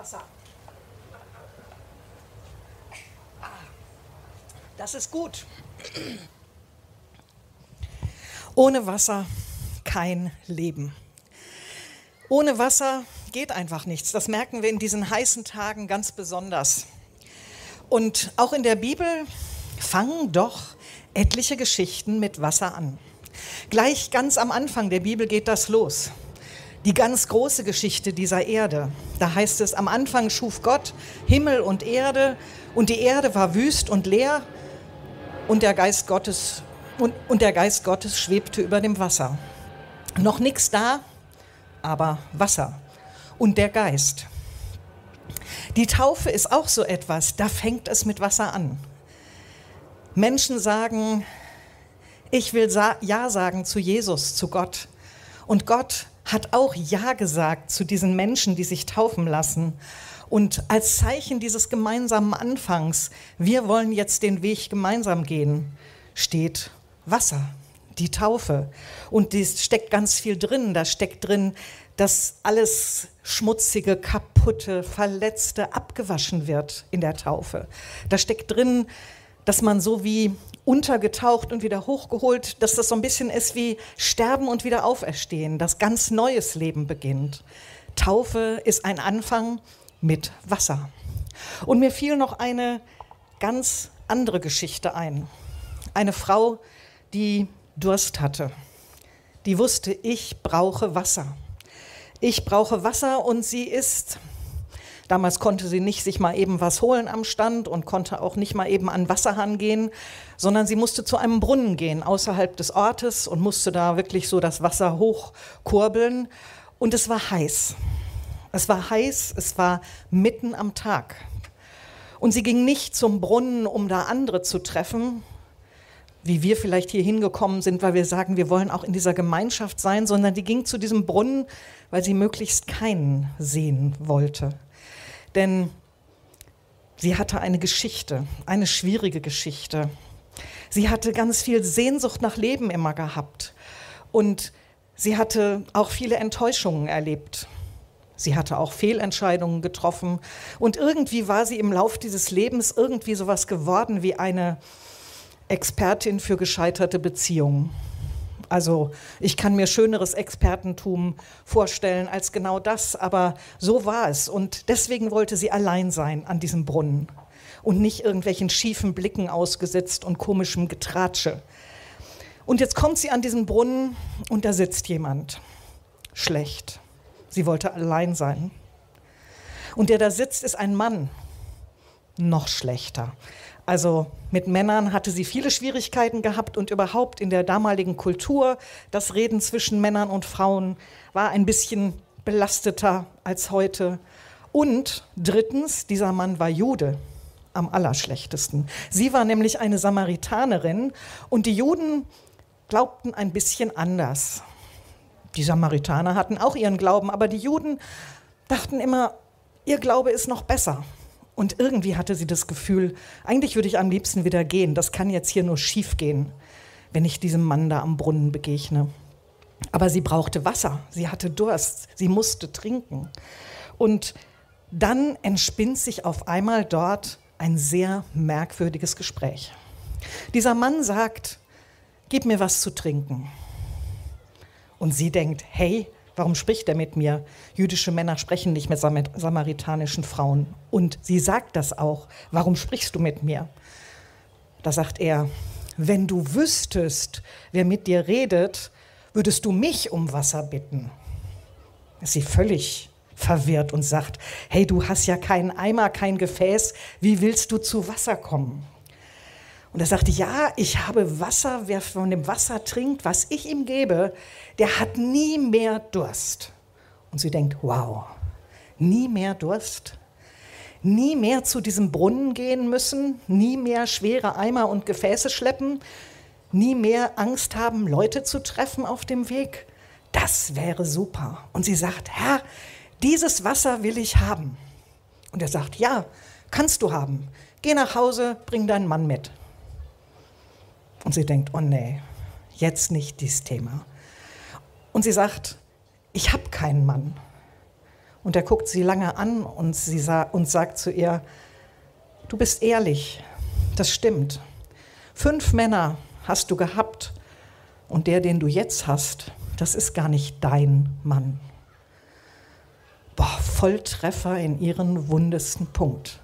Wasser. Das ist gut. Ohne Wasser kein Leben. Ohne Wasser geht einfach nichts. Das merken wir in diesen heißen Tagen ganz besonders. Und auch in der Bibel fangen doch etliche Geschichten mit Wasser an. Gleich ganz am Anfang der Bibel geht das los. Die ganz große Geschichte dieser Erde. Da heißt es, am Anfang schuf Gott Himmel und Erde und die Erde war wüst und leer und der Geist Gottes schwebte über dem Wasser. Noch nichts da, aber Wasser und der Geist. Die Taufe ist auch so etwas, da fängt es mit Wasser an. Menschen sagen, ich will Ja sagen zu Jesus, zu Gott. Und Gott hat auch Ja gesagt zu diesen Menschen, die sich taufen lassen. Und als Zeichen dieses gemeinsamen Anfangs, wir wollen jetzt den Weg gemeinsam gehen, steht Wasser, die Taufe. Und da steckt ganz viel drin. Da steckt drin, dass alles Schmutzige, Kaputte, Verletzte abgewaschen wird in der Taufe. Da steckt drin, dass man so wie untergetaucht und wieder hochgeholt, dass das so ein bisschen ist wie Sterben und wieder auferstehen, dass ganz neues Leben beginnt. Taufe ist ein Anfang mit Wasser. Und mir fiel noch eine ganz andere Geschichte ein. Eine Frau, die Durst hatte. Die wusste, ich brauche Wasser. Ich brauche Wasser und sie ist... Damals konnte sie nicht sich mal eben was holen am Stand und konnte auch nicht mal eben an den Wasserhahn gehen, sondern sie musste zu einem Brunnen gehen, außerhalb des Ortes und musste da wirklich so das Wasser hochkurbeln. Und es war heiß. Es war heiß, es war mitten am Tag. Und sie ging nicht zum Brunnen, um da andere zu treffen, wie wir vielleicht hier hingekommen sind, weil wir sagen, wir wollen auch in dieser Gemeinschaft sein, sondern die ging zu diesem Brunnen, weil sie möglichst keinen sehen wollte. Denn sie hatte eine Geschichte, eine schwierige Geschichte. Sie hatte ganz viel Sehnsucht nach Leben immer gehabt. Und sie hatte auch viele Enttäuschungen erlebt. Sie hatte auch Fehlentscheidungen getroffen. Und irgendwie war sie im Lauf dieses Lebens irgendwie sowas geworden wie eine Expertin für gescheiterte Beziehungen. Also ich kann mir schöneres Expertentum vorstellen als genau das, aber so war es. Und deswegen wollte sie allein sein an diesem Brunnen und nicht irgendwelchen schiefen Blicken ausgesetzt und komischem Getratsche. Und jetzt kommt sie an diesen Brunnen und da sitzt jemand. Schlecht. Sie wollte allein sein. Und der da sitzt, ist ein Mann. Noch schlechter. Also mit Männern hatte sie viele Schwierigkeiten gehabt und überhaupt in der damaligen Kultur, das Reden zwischen Männern und Frauen war ein bisschen belasteter als heute. Und drittens, dieser Mann war Jude, am allerschlechtesten. Sie war nämlich eine Samaritanerin und die Juden glaubten ein bisschen anders. Die Samaritaner hatten auch ihren Glauben, aber die Juden dachten immer, ihr Glaube ist noch besser. Und irgendwie hatte sie das Gefühl, eigentlich würde ich am liebsten wieder gehen. Das kann jetzt hier nur schief gehen, wenn ich diesem Mann da am Brunnen begegne. Aber sie brauchte Wasser, sie hatte Durst, sie musste trinken. Und dann entspinnt sich auf einmal dort ein sehr merkwürdiges Gespräch. Dieser Mann sagt, gib mir was zu trinken. Und sie denkt, hey, warum spricht er mit mir? Jüdische Männer sprechen nicht mit samaritanischen Frauen. Und sie sagt das auch. Warum sprichst du mit mir? Da sagt er, wenn du wüsstest, wer mit dir redet, würdest du mich um Wasser bitten. Ist sie völlig verwirrt und sagt, hey, du hast ja keinen Eimer, kein Gefäß, wie willst du zu Wasser kommen? Und er sagte, ja, ich habe Wasser, wer von dem Wasser trinkt, was ich ihm gebe, der hat nie mehr Durst. Und sie denkt, wow, nie mehr Durst? Nie mehr zu diesem Brunnen gehen müssen? Nie mehr schwere Eimer und Gefäße schleppen? Nie mehr Angst haben, Leute zu treffen auf dem Weg? Das wäre super. Und sie sagt, Herr, dieses Wasser will ich haben. Und er sagt, ja, kannst du haben. Geh nach Hause, bring deinen Mann mit. Und sie denkt, oh nee, jetzt nicht dieses Thema. Und sie sagt, ich habe keinen Mann. Und er guckt sie lange an und sagt zu ihr, du bist ehrlich, das stimmt. 5 Männer hast du gehabt und der, den du jetzt hast, das ist gar nicht dein Mann. Boah, Volltreffer in ihren wundesten Punkt.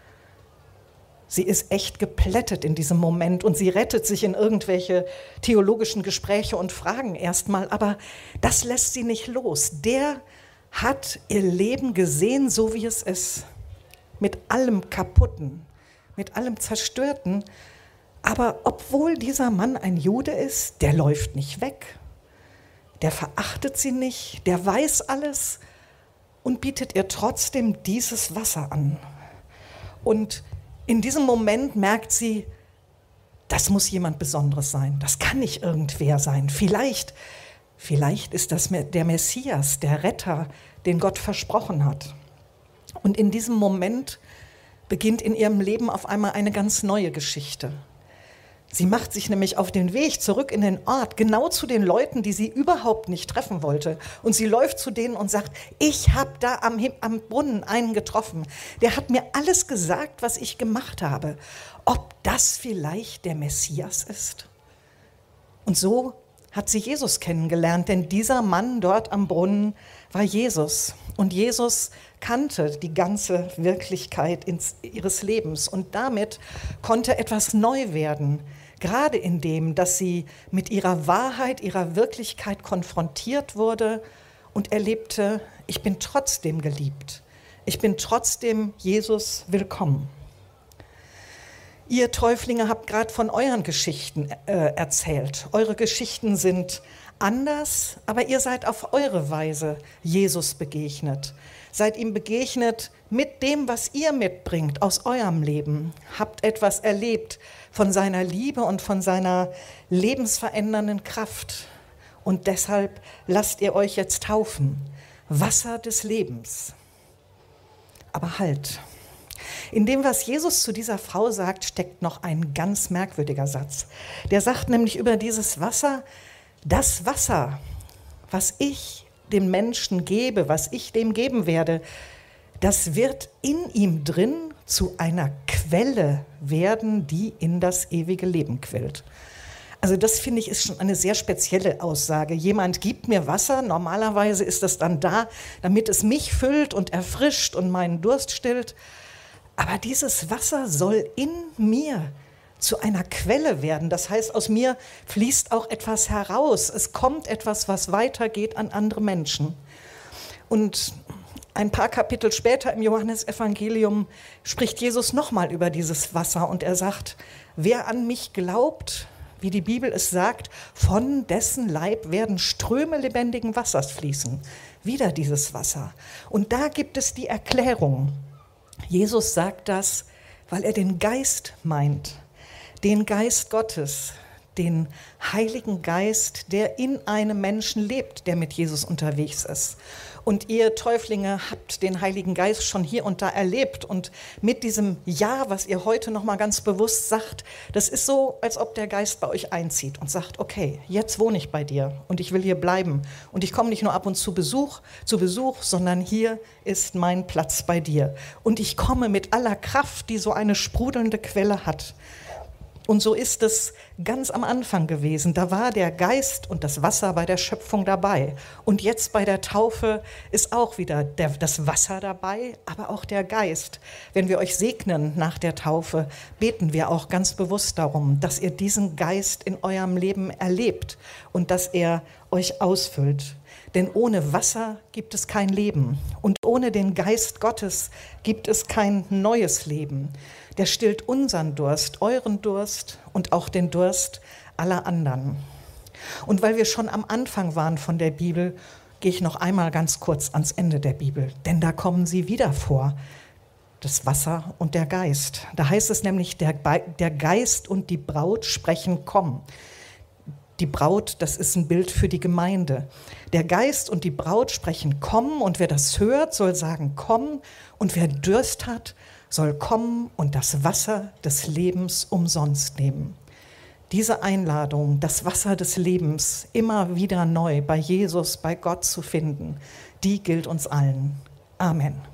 Sie ist echt geplättet in diesem Moment und sie rettet sich in irgendwelche theologischen Gespräche und Fragen erstmal, aber das lässt sie nicht los. Der hat ihr Leben gesehen, so wie es ist, mit allem Kaputten, mit allem Zerstörten. Aber obwohl dieser Mann ein Jude ist, der läuft nicht weg, der verachtet sie nicht, der weiß alles und bietet ihr trotzdem dieses Wasser an. Und in diesem Moment merkt sie, das muss jemand Besonderes sein, das kann nicht irgendwer sein. Vielleicht ist das der Messias, der Retter, den Gott versprochen hat. Und in diesem Moment beginnt in ihrem Leben auf einmal eine ganz neue Geschichte. Sie macht sich nämlich auf den Weg zurück in den Ort, genau zu den Leuten, die sie überhaupt nicht treffen wollte. Und sie läuft zu denen und sagt, ich habe da am Brunnen einen getroffen. Der hat mir alles gesagt, was ich gemacht habe. Ob das vielleicht der Messias ist? Und so hat sie Jesus kennengelernt, denn dieser Mann dort am Brunnen war Jesus. Und Jesus kannte die ganze Wirklichkeit ihres Lebens. Und damit konnte etwas neu werden. Gerade in dem, dass sie mit ihrer Wahrheit, ihrer Wirklichkeit konfrontiert wurde und erlebte, ich bin trotzdem geliebt. Ich bin trotzdem Jesus willkommen. Ihr Täuflinge habt gerade von euren Geschichten erzählt. Eure Geschichten sind anders, aber ihr seid auf eure Weise Jesus begegnet. Seid ihm begegnet mit dem, was ihr mitbringt aus eurem Leben. Habt etwas erlebt von seiner Liebe und von seiner lebensverändernden Kraft. Und deshalb lasst ihr euch jetzt taufen. Wasser des Lebens. Aber halt. In dem, was Jesus zu dieser Frau sagt, steckt noch ein ganz merkwürdiger Satz. Der sagt nämlich über dieses Wasser, das Wasser, was ich dem Menschen gebe, was ich dem geben werde, das wird in ihm drin zu einer Quelle werden, die in das ewige Leben quillt. Also das, finde ich, ist schon eine sehr spezielle Aussage. Jemand gibt mir Wasser, normalerweise ist das dann da, damit es mich füllt und erfrischt und meinen Durst stillt. Aber dieses Wasser soll in mir zu einer Quelle werden. Das heißt, aus mir fließt auch etwas heraus. Es kommt etwas, was weitergeht an andere Menschen. Und ein paar Kapitel später im Johannesevangelium spricht Jesus nochmal über dieses Wasser und er sagt, wer an mich glaubt, wie die Bibel es sagt, von dessen Leib werden Ströme lebendigen Wassers fließen. Wieder dieses Wasser. Und da gibt es die Erklärung. Jesus sagt das, weil er den Geist meint, den Geist Gottes, den Heiligen Geist, der in einem Menschen lebt, der mit Jesus unterwegs ist. Und ihr Täuflinge habt den Heiligen Geist schon hier und da erlebt. Und mit diesem Ja, was ihr heute noch mal ganz bewusst sagt, das ist so, als ob der Geist bei euch einzieht und sagt, okay, jetzt wohne ich bei dir und ich will hier bleiben. Und ich komme nicht nur ab und zu Besuch, sondern hier ist mein Platz bei dir. Und ich komme mit aller Kraft, die so eine sprudelnde Quelle hat. Und so ist es ganz am Anfang gewesen. Da war der Geist und das Wasser bei der Schöpfung dabei. Und jetzt bei der Taufe ist auch wieder das Wasser dabei, aber auch der Geist. Wenn wir euch segnen nach der Taufe, beten wir auch ganz bewusst darum, dass ihr diesen Geist in eurem Leben erlebt und dass er euch ausfüllt. Denn ohne Wasser gibt es kein Leben und ohne den Geist Gottes gibt es kein neues Leben. Der stillt unseren Durst, euren Durst und auch den Durst aller anderen. Und weil wir schon am Anfang waren von der Bibel, gehe ich noch einmal ganz kurz ans Ende der Bibel, denn da kommen sie wieder vor, das Wasser und der Geist. Da heißt es nämlich, der Geist und die Braut sprechen, komm. Die Braut, das ist ein Bild für die Gemeinde. Der Geist und die Braut sprechen, komm, und wer das hört, soll sagen, komm, und wer Durst hat, soll kommen und das Wasser des Lebens umsonst nehmen. Diese Einladung, das Wasser des Lebens immer wieder neu bei Jesus, bei Gott zu finden, die gilt uns allen. Amen.